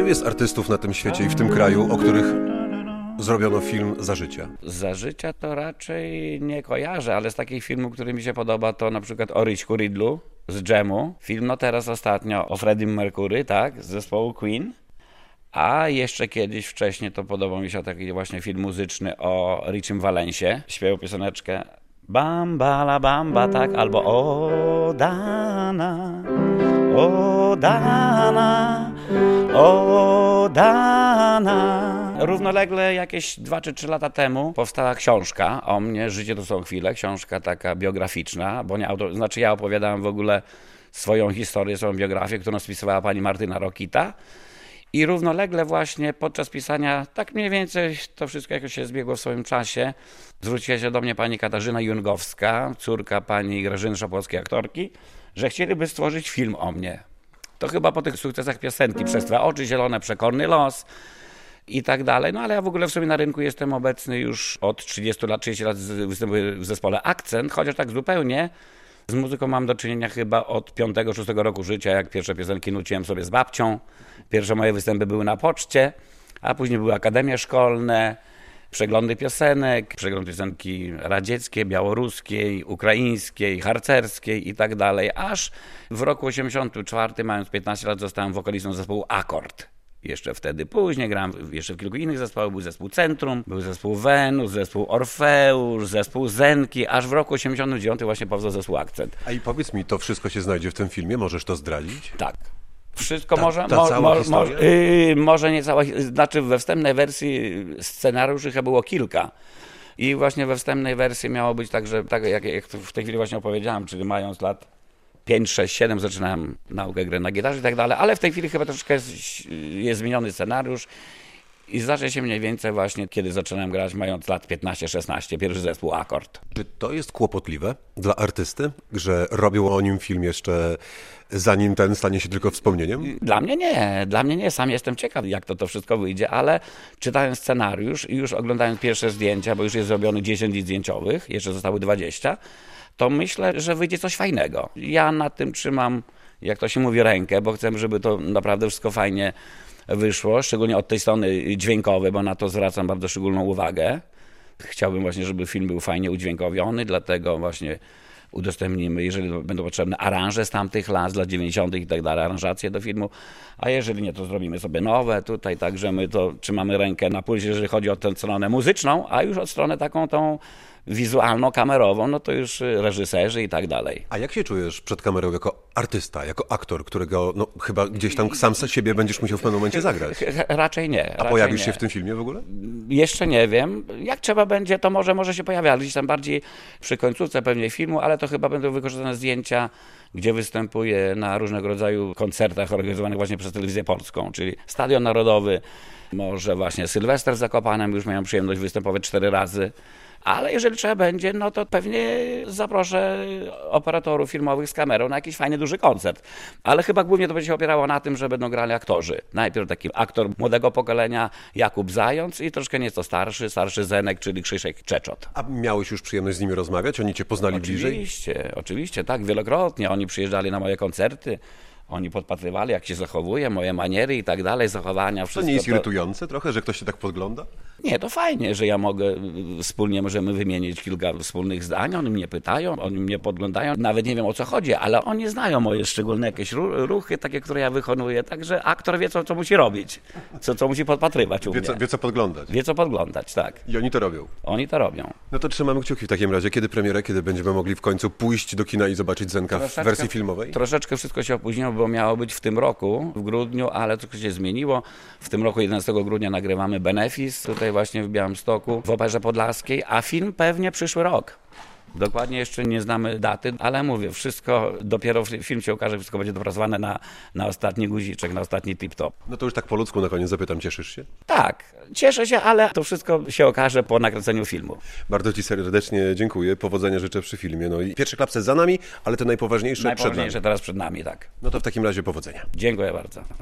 Ilu jest artystów na tym świecie i w tym kraju, o których zrobiono film za życia? Za życia to raczej nie kojarzę, ale z takich filmów, który mi się podoba, to na przykład o Richku Ridlu z Dżemu. Film teraz ostatnio o Freddie Mercury, tak, z zespołu Queen. A jeszcze kiedyś wcześniej to podobał mi się taki właśnie film muzyczny o Richim Valencie. Śpiewał pioseneczkę Bamba la bamba, tak, albo O Dana, o Dana, o Dana. Równolegle jakieś 2 czy 3 lata temu powstała książka o mnie, Życie to są chwile, książka taka biograficzna, bo nie ja opowiadałem w ogóle swoją historię, swoją biografię, którą spisywała pani Martyna Rokita. I równolegle właśnie podczas pisania, tak mniej więcej to wszystko jakoś się zbiegło w swoim czasie, zwróciła się do mnie pani Katarzyna Jungowska, córka pani Grażyny Szapłowskiej, aktorki, że chcieliby stworzyć film o mnie. To chyba po tych sukcesach piosenki Przez twe oczy zielone, Przekorny los i tak dalej. No ale ja w ogóle w sobie na rynku jestem obecny już od 30 lat, 30 lat występuję w zespole Akcent, chociaż tak zupełnie. Z muzyką mam do czynienia chyba od 5-6 roku życia, jak pierwsze piosenki nuciłem sobie z babcią. Pierwsze moje występy były na poczcie, a później były akademie szkolne, przeglądy piosenek, przegląd piosenki radzieckiej, białoruskiej, ukraińskiej, harcerskiej i tak dalej. Aż w roku 1984, mając 15 lat, zostałem wokalistą zespołu Akord. Jeszcze wtedy później grałem jeszcze w kilku innych zespołach. Był zespół Centrum, był zespół Wenus, zespół Orfeusz, zespół Zenki, aż w roku 1989 właśnie powstał zespół Akcent. A i powiedz mi, to wszystko się znajdzie w tym filmie? Możesz to zdradzić? Tak. Wszystko może nie cała, znaczy we wstępnej wersji scenariuszy chyba było kilka. I właśnie we wstępnej wersji miało być tak, że tak jak w tej chwili właśnie opowiedziałem, czyli mając lat 5, 6, 7 zaczynałem naukę gry na gitarze i tak dalej, ale w tej chwili chyba troszeczkę jest zmieniony scenariusz i zacznie się mniej więcej właśnie, kiedy zaczynałem grać mając lat 15-16, pierwszy zespół Akord. Czy to jest kłopotliwe dla artysty, że robią o nim film jeszcze zanim ten stanie się tylko wspomnieniem? Dla mnie nie. Sam jestem ciekaw, jak to wszystko wyjdzie, ale czytając scenariusz i już oglądając pierwsze zdjęcia, bo już jest zrobiony 10 zdjęciowych, jeszcze zostały 20, to myślę, że wyjdzie coś fajnego. Ja nad tym trzymam, jak to się mówi, rękę, bo chcę, żeby to naprawdę wszystko fajnie wyszło, szczególnie od tej strony dźwiękowej, bo na to zwracam bardzo szczególną uwagę. Chciałbym właśnie, żeby film był fajnie udźwiękowiony, dlatego właśnie udostępnimy, jeżeli będą potrzebne aranże z tamtych lat, z lat 90. i tak dalej, aranżacje do filmu, a jeżeli nie, to zrobimy sobie nowe tutaj, także my to trzymamy rękę na pulsie, jeżeli chodzi o tę stronę muzyczną, a już od stronę taką tą wizualno-kamerową, no to już reżyserzy i tak dalej. A jak się czujesz przed kamerą jako artysta, jako aktor, którego no, chyba gdzieś tam sam z siebie będziesz musiał w pewnym momencie zagrać? Raczej nie. A pojawisz się w tym filmie w ogóle? Jeszcze nie wiem. Jak trzeba będzie, to może się pojawiać. Gdzieś tam bardziej przy końcówce pewnie filmu, ale to chyba będą wykorzystane zdjęcia, gdzie występuję na różnego rodzaju koncertach organizowanych właśnie przez Telewizję Polską, czyli Stadion Narodowy, może właśnie Sylwester w Zakopanem, już miałem przyjemność występować 4 razy. Ale jeżeli trzeba będzie, no to pewnie zaproszę operatorów filmowych z kamerą na jakiś fajny, duży koncert. Ale chyba głównie to będzie się opierało na tym, że będą grali aktorzy. Najpierw taki aktor młodego pokolenia Jakub Zając i troszkę nieco starszy Zenek, czyli Krzysiek Czeczot. A miałeś już przyjemność z nimi rozmawiać? Oni cię poznali bliżej? Oczywiście, tak, wielokrotnie. Oni przyjeżdżali na moje koncerty. Oni podpatrywali, jak się zachowuje, moje maniery i tak dalej, zachowania, wszystko. To nie jest irytujące trochę, że ktoś się tak podgląda? Nie, to fajnie, że ja mogę wspólnie, możemy wymienić kilka wspólnych zdań, oni mnie pytają, oni mnie podglądają, nawet nie wiem o co chodzi, ale oni znają moje szczególne jakieś ruchy, takie, które ja wykonuję, także aktor wie, co musi robić, co musi podpatrywać u mnie. Wie, co podglądać. Wie, co podglądać, tak. I oni to robią. Oni to robią. No to trzymamy kciuki w takim razie. Kiedy premiera, kiedy będziemy mogli w końcu pójść do kina i zobaczyć Zenka w wersji filmowej? Troszeczkę wszystko się opóźniło, bo miało być w tym roku, w grudniu, ale to się zmieniło. W tym roku 11 grudnia nagrywamy Benefis, tutaj właśnie w Białymstoku, w Operze Podlaskiej, a film pewnie przyszły rok. Dokładnie jeszcze nie znamy daty, ale mówię, wszystko, dopiero film się okaże, wszystko będzie dopracowane na ostatni guziczek, na ostatni tip-top. No to już tak po ludzku na koniec zapytam, cieszysz się? Tak, cieszę się, ale to wszystko się okaże po nakręceniu filmu. Bardzo Ci serdecznie dziękuję, powodzenia życzę przy filmie. No i pierwsze klapsy za nami, ale te najpoważniejsze przed nami. Teraz przed nami, tak. No to w takim razie powodzenia. Dziękuję bardzo.